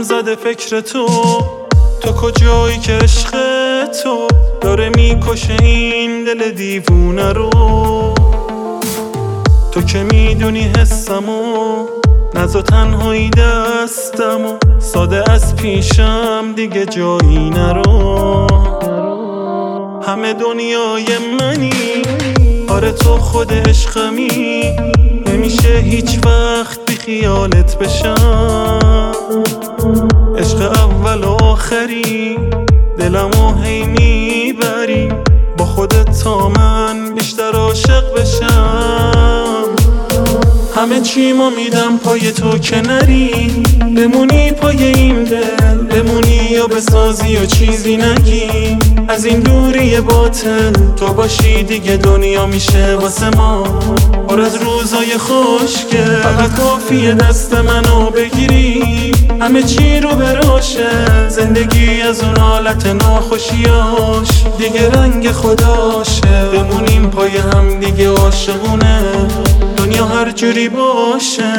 زده فکر تو کجایی که عشق تو داره میکشه این دل دیوونه رو. تو که میدونی حسمو، نزا تنهایی دستمو، ساده از پیشم دیگه جایی نرو. همه دنیای منی، آره تو خود عشقمی، نمیشه هیچ وقت بی خیالت بشم. عشق اول و آخری، دلمو هی میبری، با خودت تا من بیشتر عاشق بشم. همه چیمو میدم پای تو که نری، بمونی پای این دل، بمونی یا بسازی یا چیزی نگی. از این دوری باطل تو باشی دیگه دنیا میشه واسه ما پر از روزای خوشگل. فقط کافیه دست منو بگیری، همه چی رو براشه. زندگی از اون حالت ناخوشیاش دیگه رنگ خداشه. بمونیم پای هم دیگه عاشقونه، دنیا هر جوری باشه.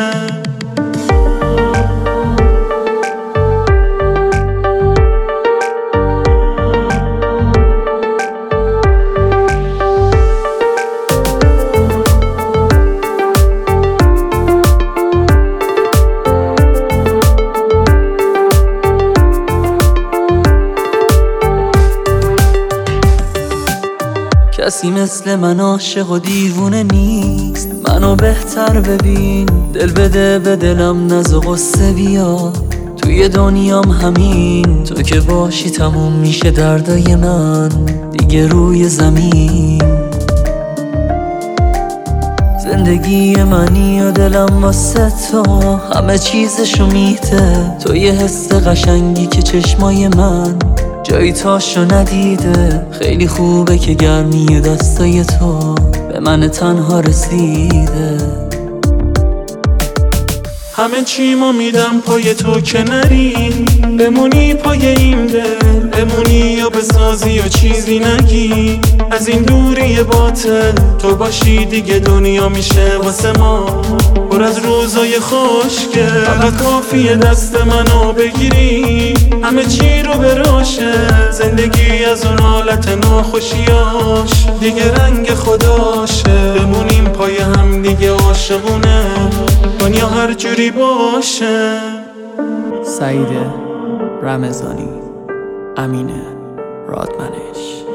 کسی مثل من عاشق و دیوونه نیست، منو بهتر ببین. دل بده به دلم نز و غصه بیا، توی دنیام همین. تو که باشی تموم میشه دردای من دیگه روی زمین. زندگی منی و دلم واسه تو، همه چیزشو میده. تو یه حس قشنگی که چشمای من جایی تاشو ندیده. خیلی خوبه که گرمی دستای تو به من تنها رسیده. همه چیمو میدم پای تو که نری، بمونی پای این دل، بمونی یا بسازی یا چیزی نگی. از این دوری باطل تو باشی دیگه دنیا میشه واسه ما پر از روزای خوشگل. فقط کافیه دست منو بگیری، همه چی رو براشه. زندگی از اون حالت ناخوشیاش دیگه رنگ خداشه. بمونیم پای هم دیگه عاشقونه، دنیا هر جوری باشه. سعید رمضانی، امین رادمنش.